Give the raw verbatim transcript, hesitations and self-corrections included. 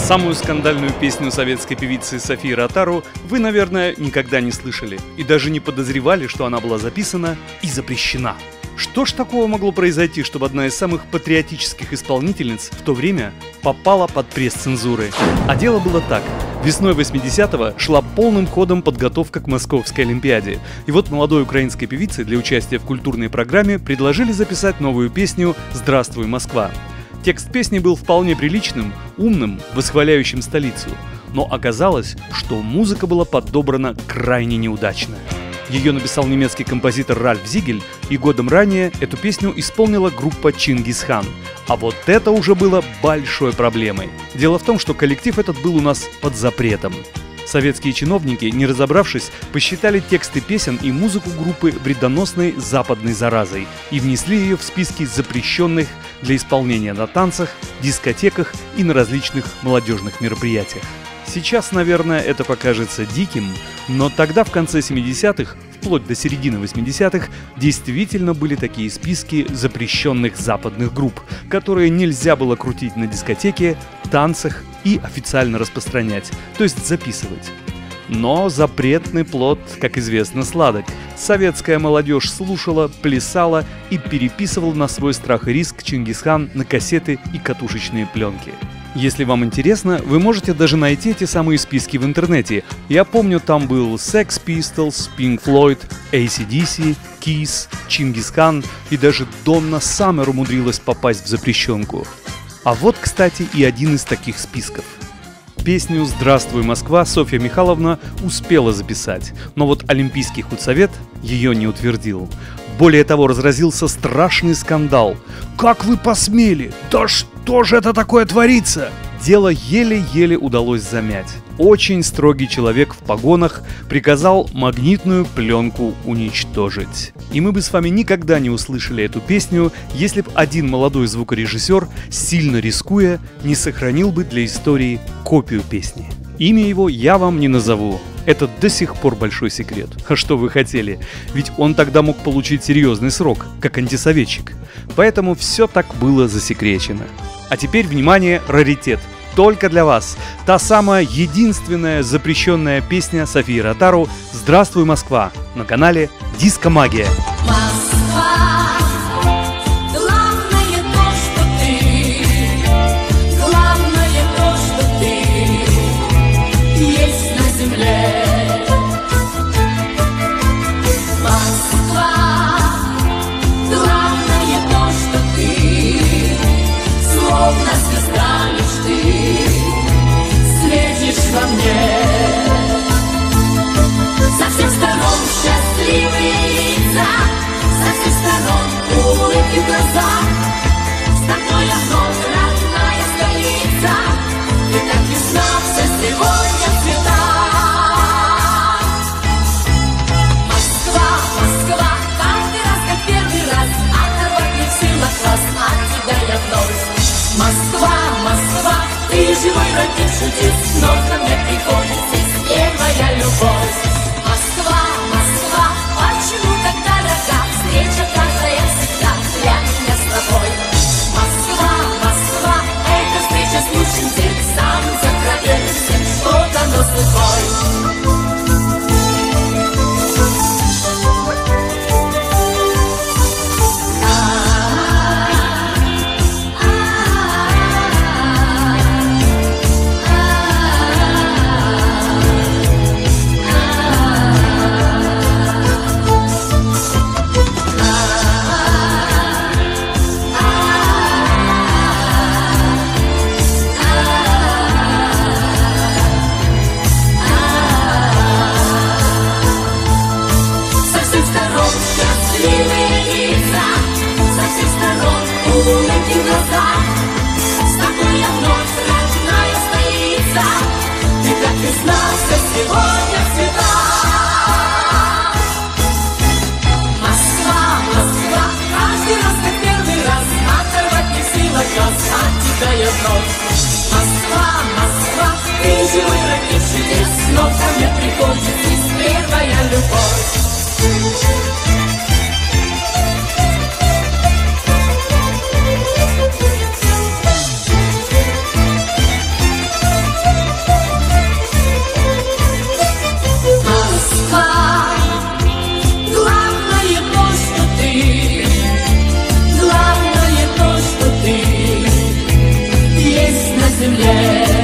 Самую скандальную песню советской певицы Софии Ротару вы, наверное, никогда не слышали и даже не подозревали, что она была записана и запрещена. Что ж такого могло произойти, чтобы одна из самых патриотических исполнительниц в то время попала под пресс цензуры? А дело было так. Весной восьмидесятого шла полным ходом подготовка к Московской Олимпиаде. И вот молодой украинской певице для участия в культурной программе предложили записать новую песню «Здравствуй, Москва». Текст песни был вполне приличным, умным, восхваляющим столицу. Но оказалось, что музыка была подобрана крайне неудачно. Ее написал немецкий композитор Ральф Зигель, и годом ранее эту песню исполнила группа Чингисхан. А вот это уже было большой проблемой. Дело в том, что коллектив этот был у нас под запретом. Советские чиновники, не разобравшись, посчитали тексты песен и музыку группы вредоносной западной заразой и внесли ее в списки запрещенных для исполнения на танцах, дискотеках и на различных молодежных мероприятиях. Сейчас, наверное, это покажется диким, но тогда, в конце семидесятых, вплоть до середины восьмидесятых, действительно были такие списки запрещенных западных групп, которые нельзя было крутить на дискотеке, танцах и официально распространять, то есть записывать. Но запретный плод, как известно, сладок. Советская молодежь слушала, плясала и переписывала на свой страх и риск Чингисхан на кассеты и катушечные пленки. Если вам интересно, вы можете даже найти эти самые списки в интернете. Я помню, там был Sex Pistols, Pink Floyd, эй си ди си, Kiss, Чингисхан и даже Донна Саммер умудрилась попасть в запрещенку. А вот, кстати, и один из таких списков. Песню «Здравствуй, Москва» Софья Михайловна успела записать, но вот Олимпийский худсовет ее не утвердил. Более того, разразился страшный скандал. «Как вы посмели? Да что же это такое творится?» Дело еле-еле удалось замять. Очень строгий человек в погонах приказал магнитную пленку уничтожить. И мы бы с вами никогда не услышали эту песню, если бы один молодой звукорежиссер, сильно рискуя, не сохранил бы для истории копию песни. Имя его я вам не назову. Это до сих пор большой секрет. А что вы хотели? Ведь он тогда мог получить серьезный срок, как антисоветчик. Поэтому все так было засекречено. А теперь, внимание, раритет. Только для вас. Та самая единственная запрещенная песня Софии Ротару «Здравствуй, Москва» на канале Диско Магия. Со всех сторон счастливые лица, земле.